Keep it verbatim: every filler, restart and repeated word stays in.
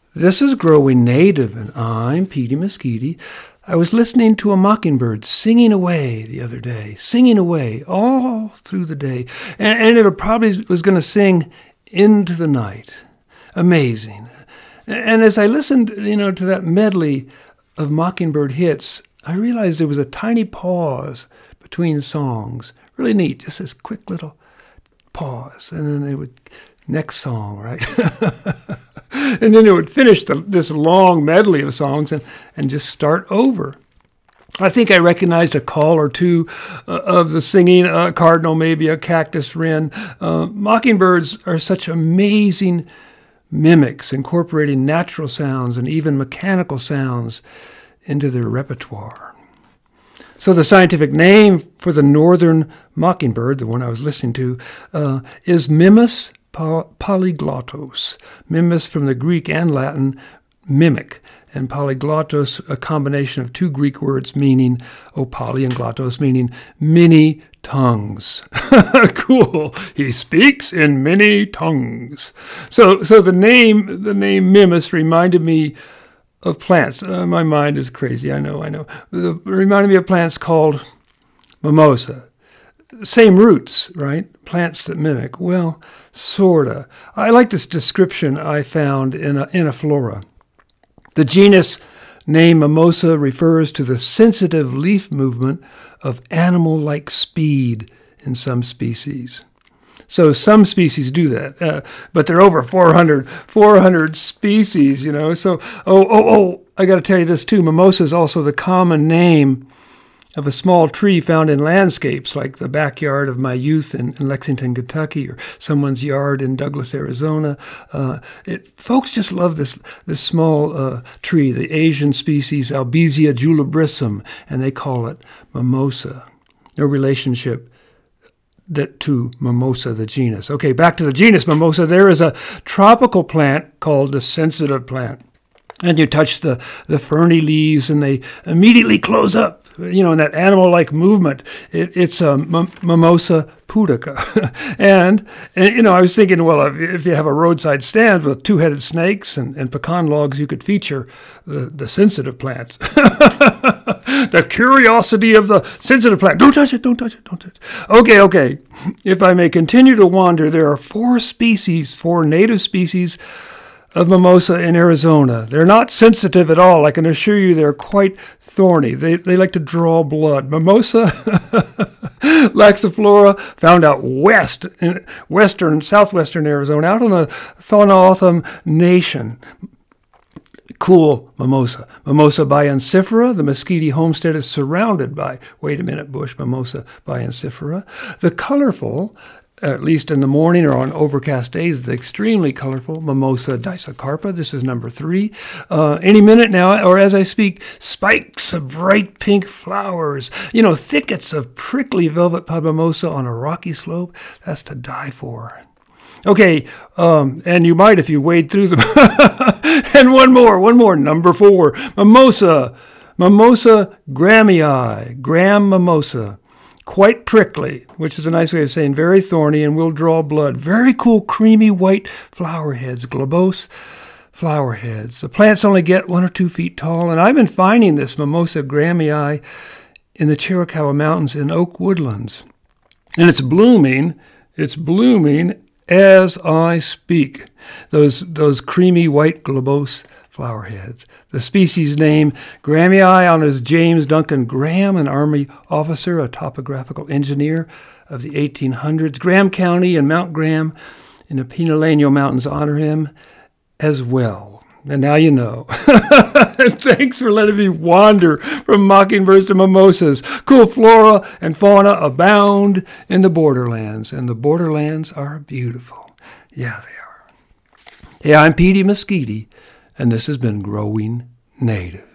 This is Growing Native, and I'm Petey Mesquite. I was listening to a mockingbird singing away the other day, singing away all through the day, and, and it probably was going to sing into the night. Amazing. And as I listened, you know, to that medley of mockingbird hits, I realized there was a tiny pause between songs. Really neat, just this quick little pause, and then they would next song, right? And then it would finish the, this long medley of songs and, and just start over. I think I recognized a call or two uh, of the singing, a cardinal, maybe a cactus wren. Uh, mockingbirds are such amazing mimics, incorporating natural sounds and even mechanical sounds into their repertoire. So the scientific name for the northern mockingbird, the one I was listening to, uh, is Mimus polyglottos. Mimus from the Greek and Latin, mimic, and polyglottos, a combination of two Greek words meaning, oh, poly and glottos, meaning many tongues. Cool. He speaks in many tongues. So, so the name, the name Mimus reminded me of plants. Uh, my mind is crazy. I know, I know. It reminded me of plants called mimosa. Same roots, right? Plants that mimic. Well, sorta. I like this description I found in a, in a flora. The genus name Mimosa refers to the sensitive leaf movement of animal-like speed in some species. So some species do that, uh, but there are over four hundred, four hundred species, you know. So, oh, oh, oh, I got to tell you this too. Mimosa is also the common name of a small tree found in landscapes like the backyard of my youth in, in Lexington, Kentucky, or someone's yard in Douglas, Arizona. Uh, it, folks just love this this small uh, tree, the Asian species Albizia julibrisum, and they call it mimosa. No relationship that to mimosa, the genus. Okay, back to the genus mimosa. There is a tropical plant called the sensitive plant. And you touch the, the ferny leaves and they immediately close up. You know, in that animal-like movement, it, it's a m- Mimosa pudica. and, and, you know, I was thinking, well, if, if you have a roadside stand with two-headed snakes and, and pecan logs, you could feature the, the sensitive plant. The curiosity of the sensitive plant. Don't touch it, don't touch it, don't touch it. Okay, okay. If I may continue to wander, there are four species, four native species of mimosa in Arizona. They're not sensitive at all. I can assure you they're quite thorny. They they like to draw blood. Mimosa laxiflora, found out west, in western, southwestern Arizona, out on the Thornautham Nation. Cool mimosa. Mimosa biancifera. The Mesquite homestead is surrounded by, wait a minute, bush, Mimosa biancifera. The colorful, at least in the morning or on overcast days, the extremely colorful Mimosa disocarpa. This is number three. Uh, any minute now, or as I speak, spikes of bright pink flowers. You know, thickets of prickly velvet mimosa on a rocky slope. That's to die for. Okay, um, and you might if you wade through them. And one more, one more, number four. Mimosa, Mimosa grammii, gram mimosa. Quite prickly, which is a nice way of saying very thorny and will draw blood. Very cool, creamy white flower heads, globose flower heads. The plants only get one or two feet tall, and I've been finding this Mimosa grammii in the Chiricahua Mountains in oak woodlands. And it's blooming, it's blooming as I speak. Those, those creamy white globose flower heads. The species name Grammii honors James Duncan Graham, an Army officer, a topographical engineer of the eighteen hundreds. Graham County and Mount Graham in the Pinaleño Mountains honor him as well. And now you know. Thanks for letting me wander from mockingbirds to mimosas. Cool flora and fauna abound in the borderlands, and the borderlands are beautiful. Yeah, they are. Hey, I'm Petey Mesquite, and this has been Growing Native.